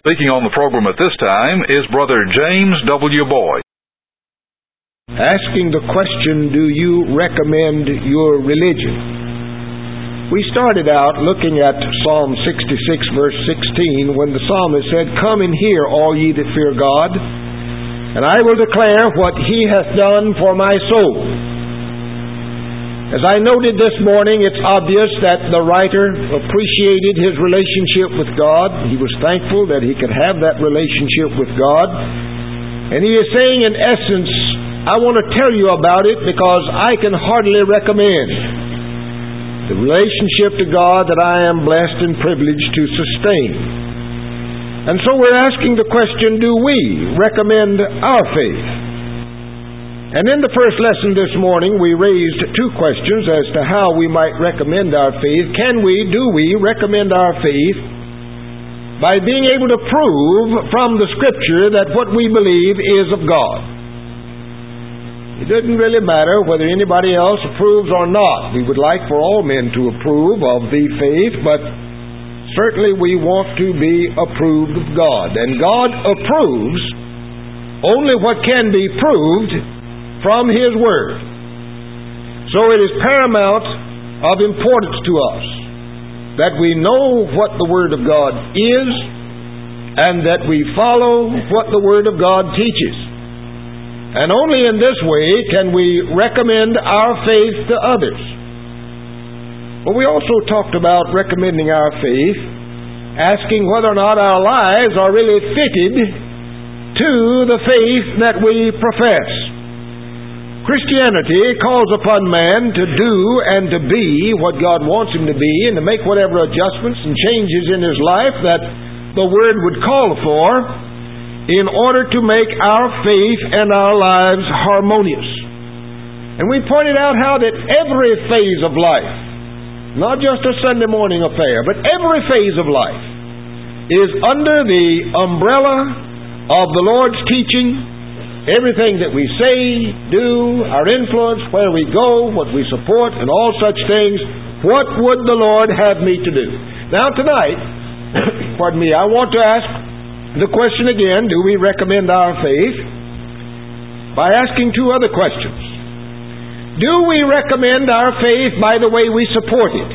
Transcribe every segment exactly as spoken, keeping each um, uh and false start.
Speaking on the program at this time is Brother James W. Boyd. Asking the question, do you recommend your religion? We started out looking at Psalm sixty-six, verse sixteen, when the psalmist said, "Come and hear, all ye that fear God, and I will declare what He hath done for my soul." As I noted this morning, it's obvious that the writer appreciated his relationship with God. He was thankful that he could have that relationship with God. And he is saying, in essence, I want to tell you about it because I can hardly recommend the relationship to God that I am blessed and privileged to sustain. And so we're asking the question, do we recommend our faith? And in the first lesson this morning, we raised two questions as to how we might recommend our faith. Can we, do we, recommend our faith by being able to prove from the Scripture that what we believe is of God? It doesn't really matter whether anybody else approves or not. We would like for all men to approve of the faith, but certainly we want to be approved of God. And God approves only what can be proved from His Word. So it is paramount of importance to us that we know what the Word of God is and that we follow what the Word of God teaches. And only in this way can we recommend our faith to others. But we also talked about recommending our faith, asking whether or not our lives are really fitted to the faith that we profess. Christianity calls upon man to do and to be what God wants him to be and to make whatever adjustments and changes in his life that the Word would call for in order to make our faith and our lives harmonious. And we pointed out how that every phase of life, not just a Sunday morning affair, but every phase of life is under the umbrella of the Lord's teaching. Everything that we say, do, our influence, where we go, what we support, and all such things, what would the Lord have me to do? Now tonight, pardon me, I want to ask the question again, do we recommend our faith? By asking two other questions. Do we recommend our faith by the way we support it?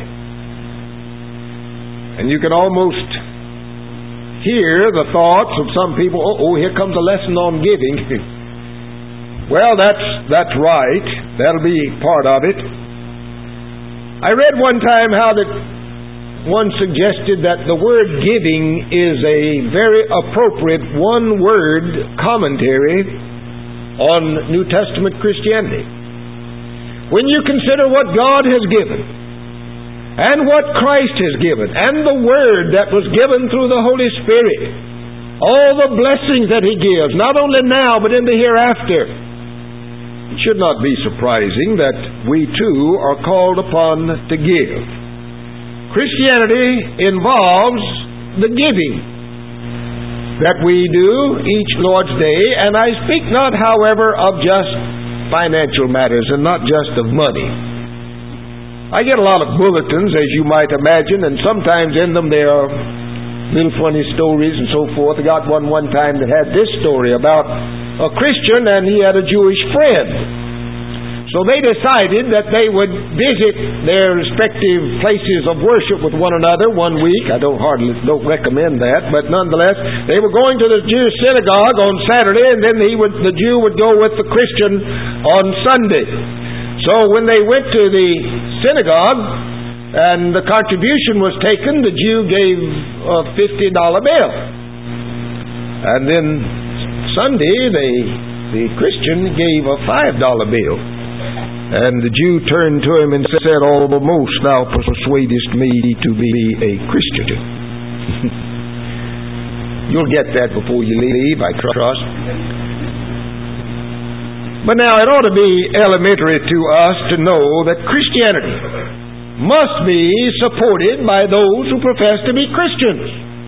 And you can almost hear the thoughts of some people, oh, oh here comes a lesson on giving. Well, that's that's right. That'll be part of it. I read one time how that one suggested that the word giving is a very appropriate one-word commentary on New Testament Christianity. When you consider what God has given and what Christ has given and the Word that was given through the Holy Spirit, all the blessings that He gives, not only now but in the hereafter, it should not be surprising that we too are called upon to give. Christianity involves the giving that we do each Lord's Day, and I speak not, however, of just financial matters and not just of money. I get a lot of bulletins, as you might imagine, and sometimes in them there are little funny stories and so forth. I got one one time that had this story about a Christian, and he had a Jewish friend. So they decided that they would visit their respective places of worship with one another one week. I don't hardly don't recommend that, but nonetheless, they were going to the Jewish synagogue on Saturday, and then he would, the Jew would go with the Christian on Sunday. So when they went to the synagogue and the contribution was taken, the Jew gave a fifty dollar bill. And then Sunday, they, the Christian gave a five dollar bill. And the Jew turned to him and said, "Almost thou persuadest me to be a Christian." You'll get that before you leave, I trust. But now it ought to be elementary to us to know that Christianity must be supported by those who profess to be Christians.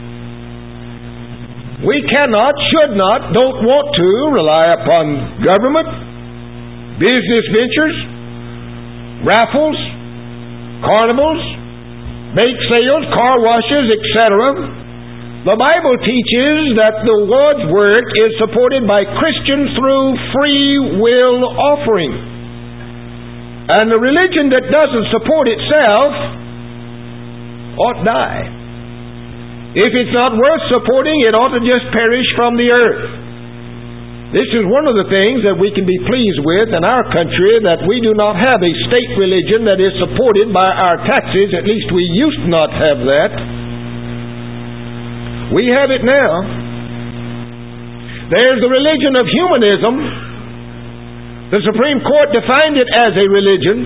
We cannot, should not, don't want to rely upon government, business ventures, raffles, carnivals, bake sales, car washes, et cetera The Bible teaches that the Lord's work is supported by Christians through free will offering. And the religion that doesn't support itself ought to die. If it's not worth supporting, it ought to just perish from the earth. This is one of the things that we can be pleased with in our country, that we do not have a state religion that is supported by our taxes. At least we used to not have that. We have it now. There's the religion of humanism. The Supreme Court defined it as a religion,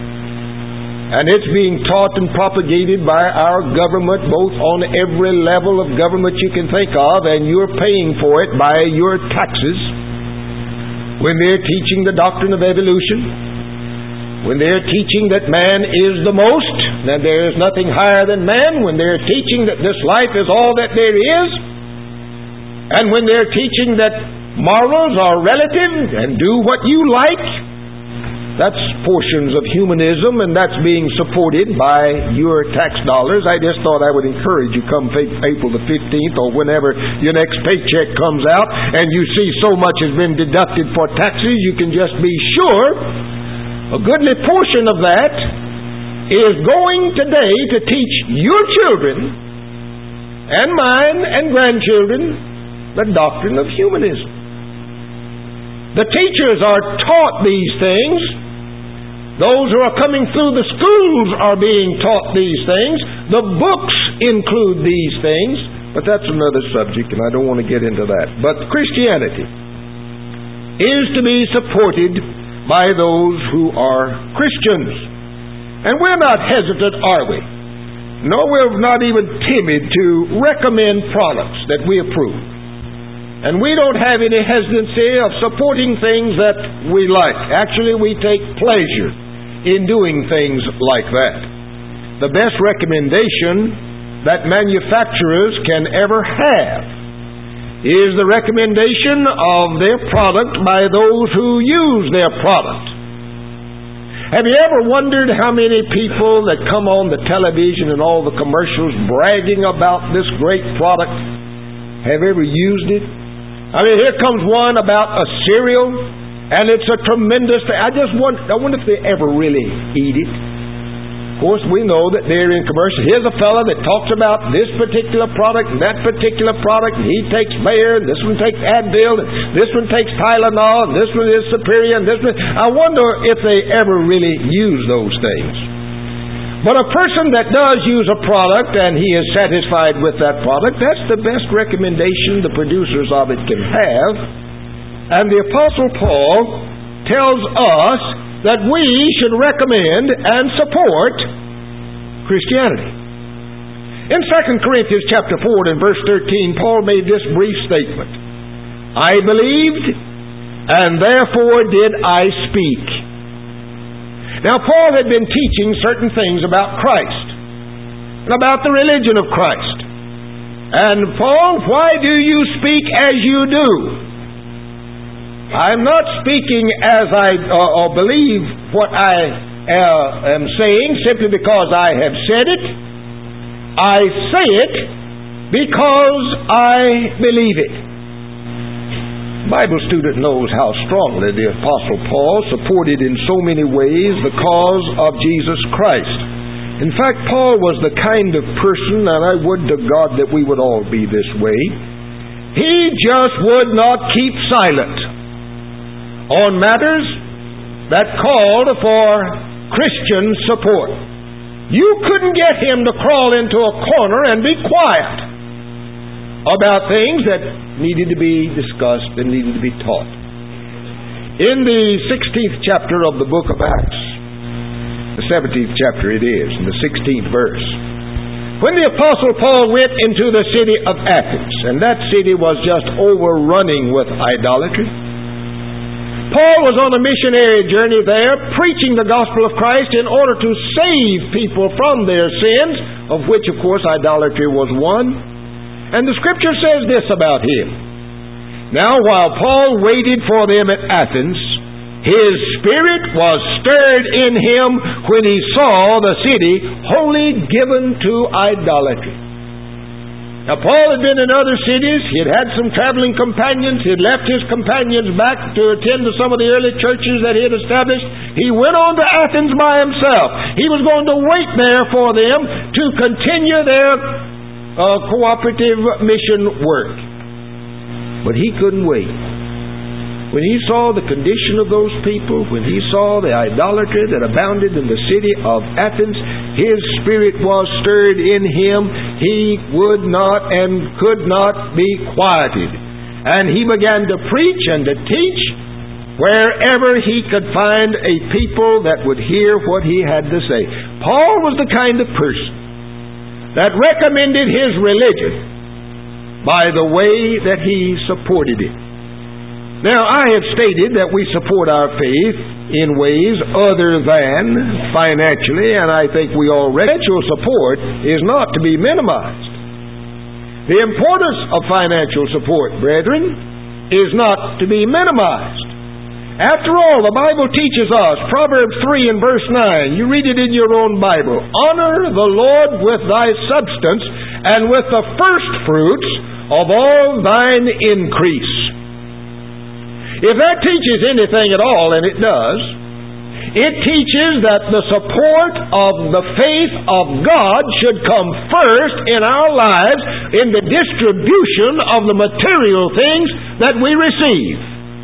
and it's being taught and propagated by our government, both on every level of government you can think of, and you're paying for it by your taxes. When they're teaching the doctrine of evolution, when they're teaching that man is the most, that there is nothing higher than man, when they're teaching that this life is all that there is, and when they're teaching that morals are relative and do what you like, that's portions of humanism, and that's being supported by your tax dollars. I just thought I would encourage you, come April the fifteenth or whenever your next paycheck comes out and you see so much has been deducted for taxes, you can just be sure a goodly portion of that is going today to teach your children and mine and grandchildren the doctrine of humanism. The teachers are taught these things. Those who are coming through the schools are being taught these things. The books include these things. But that's another subject, and I don't want to get into that. But Christianity is to be supported by those who are Christians. And we're not hesitant, are we? No, we're not even timid to recommend products that we approve. And we don't have any hesitancy of supporting things that we like. Actually, we take pleasure in doing things like that. The best recommendation that manufacturers can ever have is the recommendation of their product by those who use their product. Have you ever wondered how many people that come on the television and all the commercials bragging about this great product have ever used it? I mean, here comes one about a cereal, and it's a tremendous thing. I just wonder, I wonder if they ever really eat it. Of course, we know that they're in commercials. Here's a fellow that talks about this particular product and that particular product, and he takes Bayer, and this one takes Advil, and this one takes Tylenol, and this one is Superior, and this one... I wonder if they ever really use those things. But a person that does use a product and he is satisfied with that product, that's the best recommendation the producers of it can have. And the Apostle Paul tells us that we should recommend and support Christianity. In Second Corinthians chapter four and verse thirteen, Paul made this brief statement. I believed, and therefore did I speak. Now, Paul had been teaching certain things about Christ and about the religion of Christ. And Paul, why do you speak as you do? I'm not speaking as I uh, or believe what I uh, am saying simply because I have said it. I say it because I believe it. The Bible student knows how strongly the Apostle Paul supported in so many ways the cause of Jesus Christ. In fact, Paul was the kind of person, and I would to God that we would all be this way, he just would not keep silent on matters that called for Christian support. You couldn't get him to crawl into a corner and be quiet about things that needed to be discussed and needed to be taught. In the sixteenth chapter of the book of Acts, the seventeenth chapter it is, in the sixteenth verse, when the Apostle Paul went into the city of Athens, and that city was just overrunning with idolatry, Paul was on a missionary journey there, preaching the gospel of Christ in order to save people from their sins, of which, of course, idolatry was one. And the Scripture says this about him. Now, while Paul waited for them at Athens, his spirit was stirred in him when he saw the city wholly given to idolatry. Now, Paul had been in other cities. He had had some traveling companions. He had left his companions back to attend to some of the early churches that he had established. He went on to Athens by himself. He was going to wait there for them to continue their uh, cooperative mission work. But he couldn't wait. When he saw the condition of those people, when he saw the idolatry that abounded in the city of Athens, his spirit was stirred in him. He would not and could not be quieted. And he began to preach and to teach wherever he could find a people that would hear what he had to say. Paul was the kind of person that recommended his religion by the way that he supported it. Now, I have stated that we support our faith in ways other than financially, and I think we all recognize financial support is not to be minimized. The importance of financial support, brethren, is not to be minimized. After all, the Bible teaches us, Proverbs three and verse nine, you read it in your own Bible, honor the Lord with thy substance and with the first fruits of all thine increase. If that teaches anything at all, and it does, it teaches that the support of the faith of God should come first in our lives in the distribution of the material things that we receive.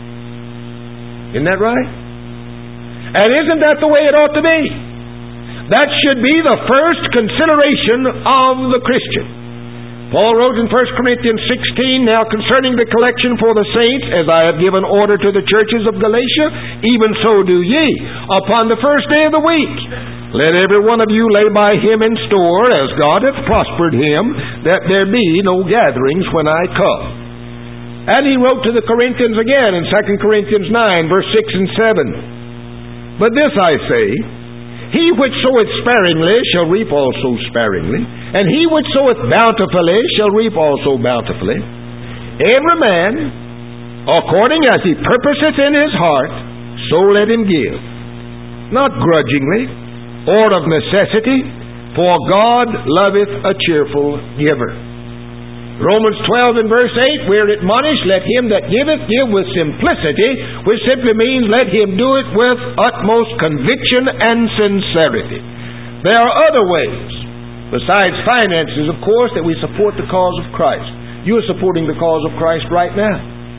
Isn't that right? And isn't that the way it ought to be? That should be the first consideration of the Christian. Paul wrote in First Corinthians sixteen, now concerning the collection for the saints, as I have given order to the churches of Galatia, even so do ye, upon the first day of the week. Let every one of you lay by him in store, as God hath prospered him, that there be no gatherings when I come. And he wrote to the Corinthians again in Second Corinthians nine, verse six and seven. But this I say, he which soweth sparingly shall reap also sparingly, and he which soweth bountifully shall reap also bountifully. Every man, according as he purposeth in his heart, so let him give, not grudgingly, or of necessity, for God loveth a cheerful giver. Romans twelve and verse eight, we are admonished, let him that giveth give with simplicity, which simply means let him do it with utmost conviction and sincerity. There are other ways, besides finances, of course, that we support the cause of Christ. You are supporting the cause of Christ right now.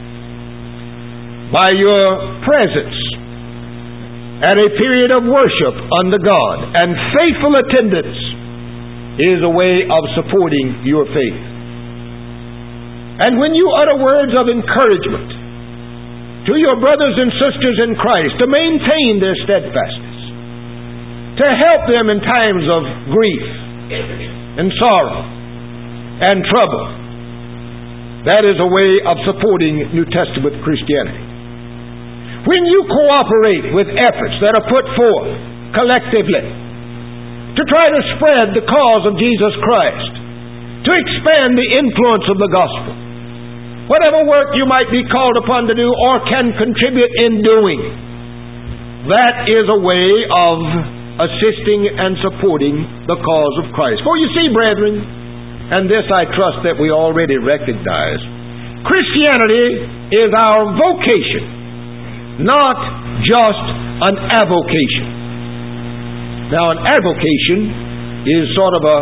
By your presence at a period of worship unto God, and faithful attendance is a way of supporting your faith. And when you utter words of encouragement to your brothers and sisters in Christ to maintain their steadfastness, to help them in times of grief and sorrow and trouble, that is a way of supporting New Testament Christianity. When you cooperate with efforts that are put forth collectively to try to spread the cause of Jesus Christ, to expand the influence of the gospel, whatever work you might be called upon to do or can contribute in doing, that is a way of assisting and supporting the cause of Christ. For you see, brethren, and this I trust that we already recognize, Christianity is our vocation, not just an avocation. Now, an avocation is sort of a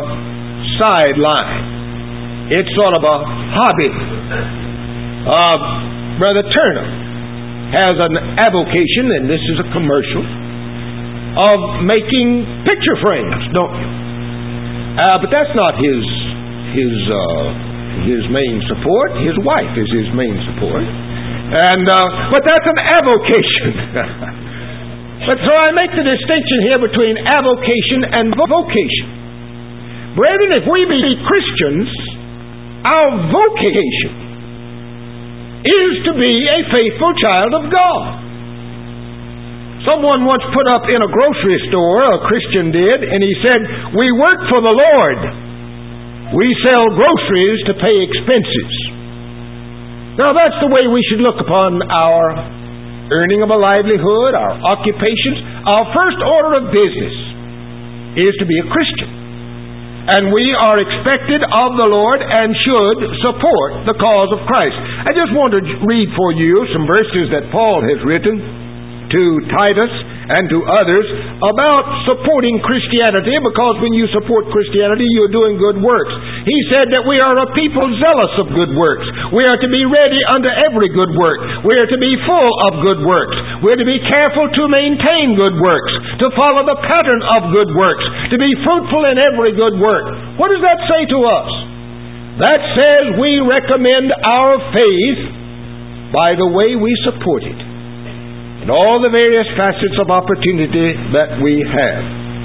sideline. It's sort of a hobby. Uh, Brother Turner has an avocation, and this is a commercial, of making picture frames, don't you? Uh, but that's not his his uh, his main support. His wife is his main support, and uh, but that's an avocation. But so I make the distinction here between avocation and vocation. Brethren, if we be Christians, our vocation is to be a faithful child of God. Someone once put up in a grocery store, a Christian did, and he said, we work for the Lord. We sell groceries to pay expenses. Now that's the way we should look upon our earning of a livelihood, our occupations. Our first order of business is to be a Christian. And we are expected of the Lord and should support the cause of Christ. I just want to read for you some verses that Paul has written to Titus and to others about supporting Christianity, because when you support Christianity, you're doing good works. He said that we are a people zealous of good works. We are to be ready unto every good work. We are to be full of good works. We are to be careful to maintain good works, to follow the pattern of good works, to be fruitful in every good work. What does that say to us? That says we recommend our faith by the way we support it, and all the various facets of opportunity that we have.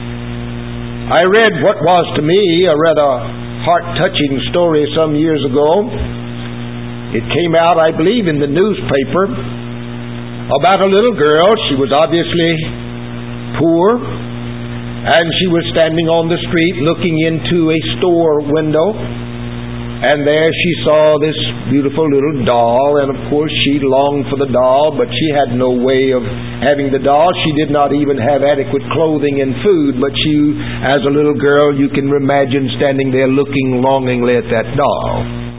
I read what was to me a rather heart-touching story some years ago. It came out, I believe, in the newspaper about a little girl. She was obviously poor, and she was standing on the street looking into a store window. And there she saw this beautiful little doll, and of course she longed for the doll, but she had no way of having the doll. She did not even have adequate clothing and food, but she, as a little girl, you can imagine standing there looking longingly at that doll.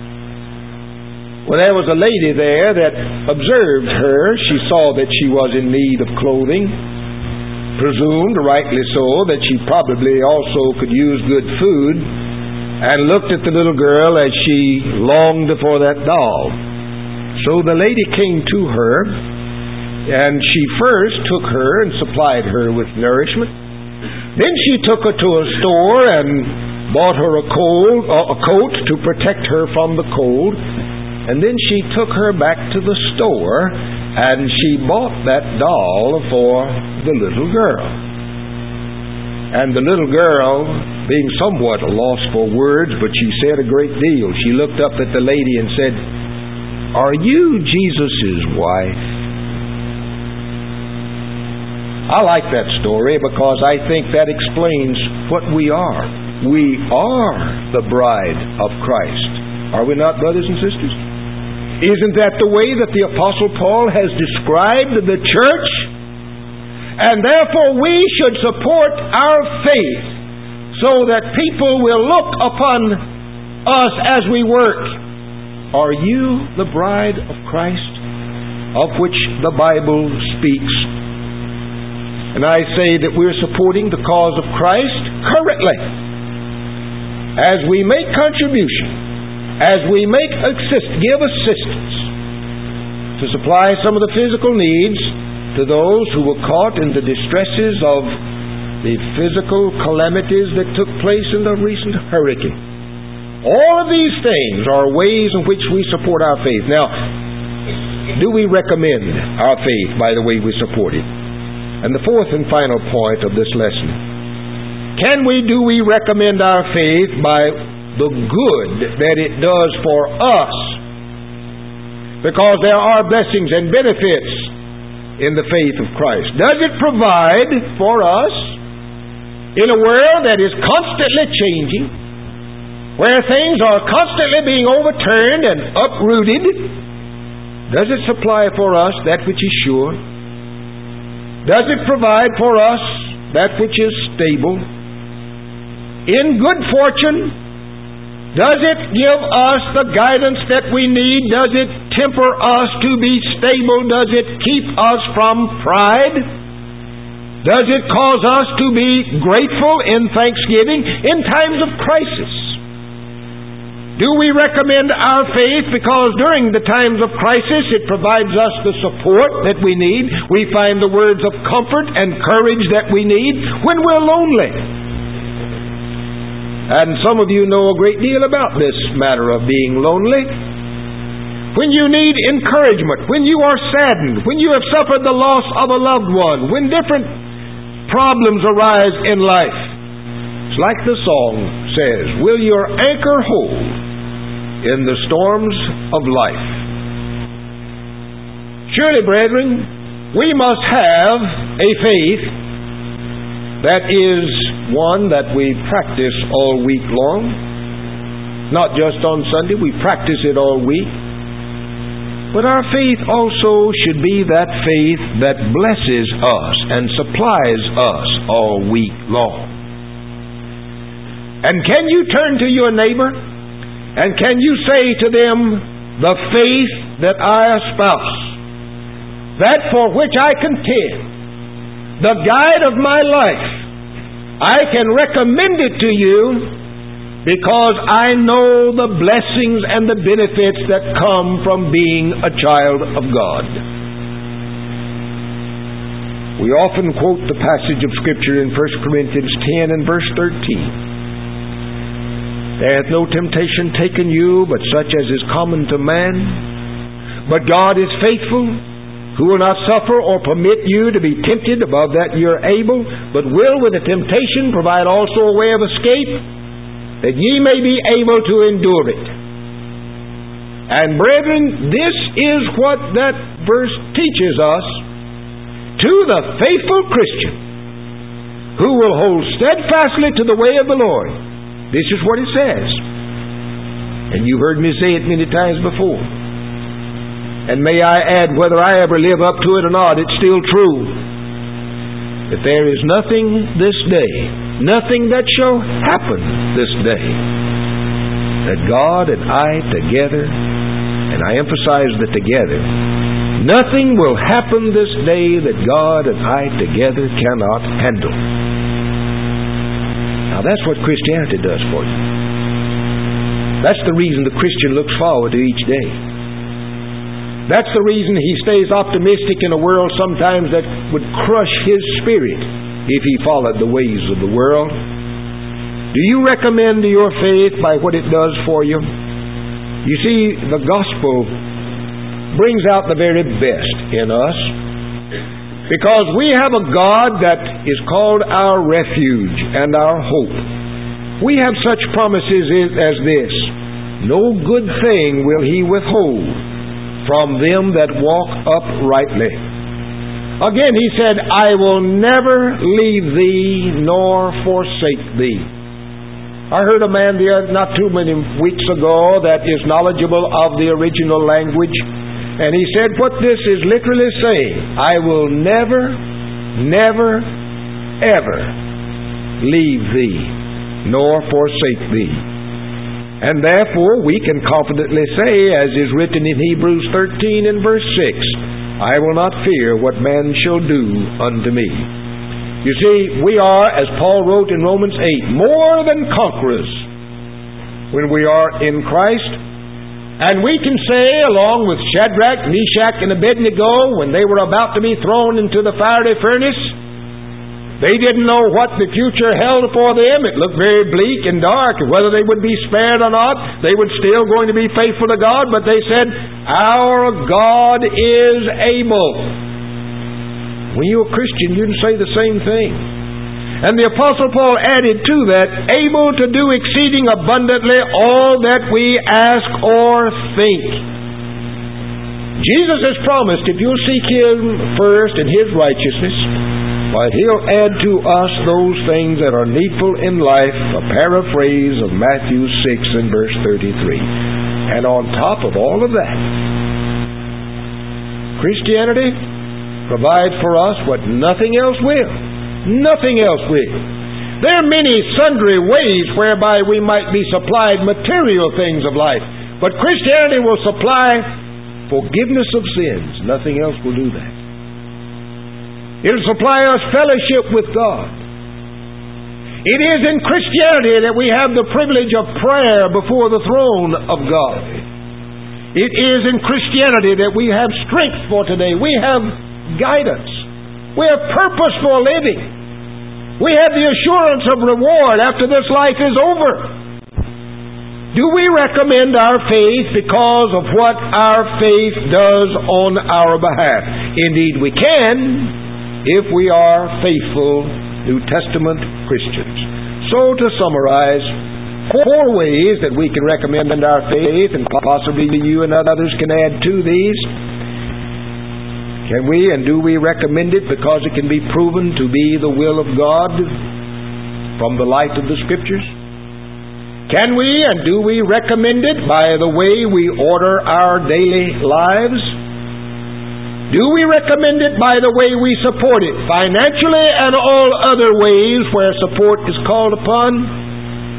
Well, there was a lady there that observed her. She saw that she was in need of clothing, presumed, rightly so, that she probably also could use good food, and looked at the little girl as she longed for that doll. So the lady came to her, and she first took her and supplied her with nourishment. Then she took her to a store and bought her a, cold, uh, a coat to protect her from the cold. And then she took her back to the store, and she bought that doll for the little girl. And the little girl, being somewhat lost for words, but she said a great deal. She looked up at the lady and said, "Are you Jesus' wife?" I like that story because I think that explains what we are. We are the bride of Christ. Are we not, brothers and sisters? Isn't that the way that the Apostle Paul has described the church? And therefore we should support our faith so that people will look upon us as we work. Are you the bride of Christ, of which the Bible speaks? And I say that we're supporting the cause of Christ currently. As we make contribution, as we make assist, give assistance to supply some of the physical needs to those who were caught in the distresses of the physical calamities that took place in the recent hurricane. All of these things are ways in which we support our faith. Now, do we recommend our faith by the way we support it? And the fourth and final point of this lesson, can we, do we recommend our faith by the good that it does for us? Because there are blessings and benefits in the faith of Christ. Does it provide for us in a world that is constantly changing, where things are constantly being overturned and uprooted? Does it supply for us that which is sure? Does it provide for us that which is stable? In good fortune, does it give us the guidance that we need? Does it temper us to be stable? Does it keep us from pride? Does it cause us to be grateful in thanksgiving in times of crisis? Do we recommend our faith because during the times of crisis it provides us the support that we need? We find the words of comfort and courage that we need when we're lonely. And some of you know a great deal about this matter of being lonely. When you need encouragement, when you are saddened, when you have suffered the loss of a loved one, when different problems arise in life. It's like the song says, will your anchor hold in the storms of life? Surely, brethren, we must have a faith that is one that we practice all week long. Not just on Sunday, we practice it all week. But our faith also should be that faith that blesses us and supplies us all week long. And can you turn to your neighbor and can you say to them, the faith that I espouse, that for which I contend, the guide of my life, I can recommend it to you because I know the blessings and the benefits that come from being a child of God. We often quote the passage of Scripture in First Corinthians ten and verse thirteen. There hath no temptation taken you, but such as is common to man. But God is faithful, who will not suffer or permit you to be tempted above that ye are able, but will with the temptation provide also a way of escape, that ye may be able to endure it. And brethren, this is what that verse teaches us. To the faithful Christian who will hold steadfastly to the way of the Lord. This is what it says. And you've heard me say it many times before. And may I add, whether I ever live up to it or not, it's still true. That there is nothing this day, nothing that shall happen this day, that God and I together, and I emphasize the together, nothing will happen this day that God and I together cannot handle. Now that's what Christianity does for you. That's the reason the Christian looks forward to each day. That's the reason he stays optimistic in a world sometimes that would crush his spirit if he followed the ways of the world. Do you recommend your faith by what it does for you? You see, the gospel brings out the very best in us, because we have a God that is called our refuge and our hope. We have such promises as this: no good thing will He withhold from them that walk uprightly. Again, He said, I will never leave thee nor forsake thee. I heard a man there not too many weeks ago that is knowledgeable of the original language, and he said what this is literally saying: I will never, never, ever leave thee nor forsake thee. And therefore we can confidently say, as is written in Hebrews thirteen and verse six, I will not fear what man shall do unto me. You see, we are, as Paul wrote in Romans eight, more than conquerors when we are in Christ. And we can say, along with Shadrach, Meshach, and Abednego, when they were about to be thrown into the fiery furnace, they didn't know what the future held for them. It looked very bleak and dark. Whether they would be spared or not, they were still going to be faithful to God. But they said, our God is able. When you're a Christian, you can say the same thing. And the Apostle Paul added to that, able to do exceeding abundantly all that we ask or think. Jesus has promised, if you'll seek Him first and His righteousness, why, He'll add to us those things that are needful in life, a paraphrase of Matthew six and verse thirty-three. And on top of all of that, Christianity provides for us what nothing else will. Nothing else will. There are many sundry ways whereby we might be supplied material things of life, but Christianity will supply forgiveness of sins. Nothing else will do that. It'll supply us fellowship with God. It is in Christianity that we have the privilege of prayer before the throne of God. It is in Christianity that we have strength for today. We have guidance. We have purpose for living. We have the assurance of reward after this life is over. Do we recommend our faith because of what our faith does on our behalf? Indeed we can, if we are faithful New Testament Christians. So to summarize, four ways that we can recommend our faith, and possibly you and others can add to these. Can we and do we recommend it because it can be proven to be the will of God from the light of the Scriptures? Can we and do we recommend it by the way we order our daily lives? Do we recommend it by the way we support it, financially and all other ways where support is called upon?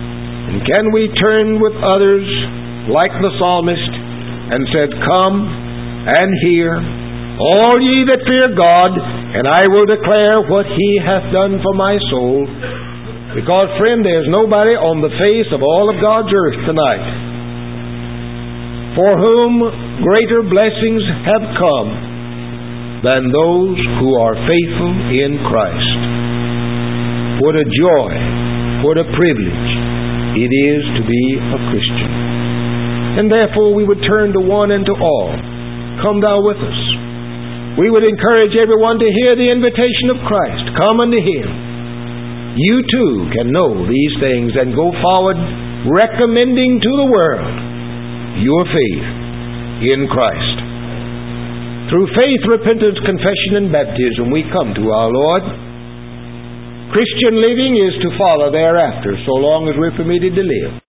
And can we turn with others like the psalmist and said, "Come and hear, all ye that fear God, and I will declare what He hath done for my soul." Because, friend, there's nobody on the face of all of God's earth tonight for whom greater blessings have come than those who are faithful in Christ. What a joy, what a privilege it is to be a Christian. And therefore we would turn to one and to all, "Come thou with us." We would encourage everyone to hear the invitation of Christ. Come unto Him. You too can know these things and go forward recommending to the world your faith in Christ. Through faith, repentance, confession, and baptism, we come to our Lord. Christian living is to follow thereafter, so long as we're permitted to live.